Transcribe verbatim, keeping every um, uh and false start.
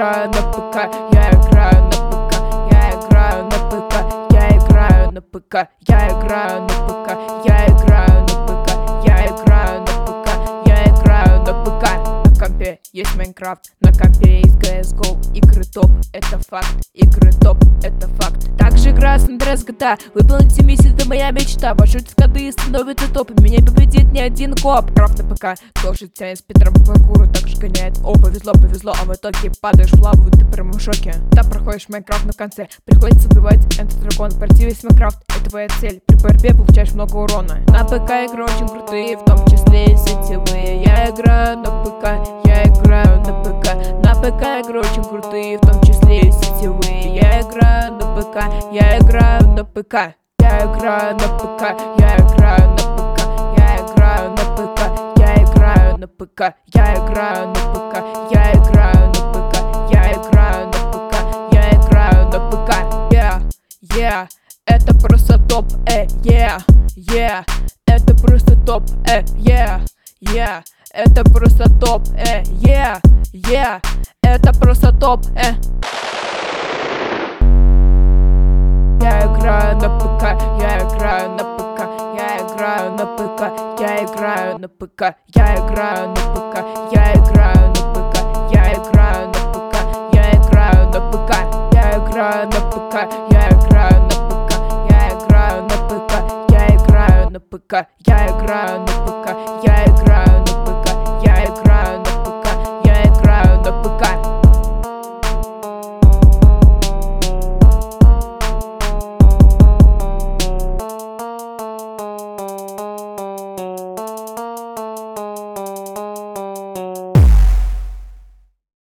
играю на ПК, я играю на ПК, я играю на ПК, я играю на ПК, я играю на ПК, я играю на ПК, я играю на ПК, я играю на ПК. На компе есть Майнкрафт, на компе есть си эс го, игры топ, это факт, игры топ, это факт. Также играю с Андреас джи ти эй, выполните миссию, это моя мечта. Пошутят коды и становятся топом, меня победит не один коп. Крафт на ПК тоже тянет с Петром по паркуру, также гоняет. О, повезло, повезло, а в итоге падаешь в лаву, ты прям в шоке. Там проходишь Майнкрафт, на конце приходится убивать этот дракон. Пройти весь Майнкрафт, это твоя цель. При борьбе получаешь много урона. На ПК игры очень крутые, в том числе и сетевые. Я играю на ПК, я играю на ПК. На ПК игры очень крутые, в том числе и сетевые. Я играю на ПК, я играю на ПК. Я играю на ПК, я играю на ПК, я играю на ПК, я играю на ПК, я играю на ПК, я играю на ПК, я играю на ПК, я играю на ПК. Yeah, yeah, это просто топ, э, yeah, yeah, это просто топ, э, yeah, yeah, это просто топ, э, yeah, yeah, это просто топ, э. Я играю на ПК, я играю на ПК, я играю на ПК, я играю на ПК, я играю на ПК, я играю на ПК, я играю на ПК, я играю на ПК, я играю на ПК, я играю на ПК, я играю на ПК, я играю на ПК, я играю на ПК, я играю